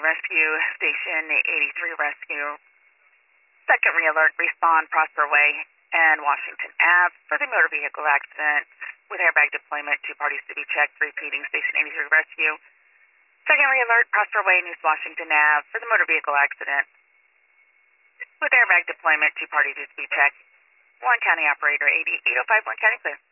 Rescue, Station 83 Rescue. Second re-alert, respond Prosper Way and Washington Ave for the motor vehicle accident with airbag deployment. 2 parties to be checked. Repeating, Station 83 Rescue. Second re-alert, Prosper Way and East Washington Ave for the motor vehicle accident with airbag deployment. 2 parties to be checked. Warren County Operator 8805, Warren County clear.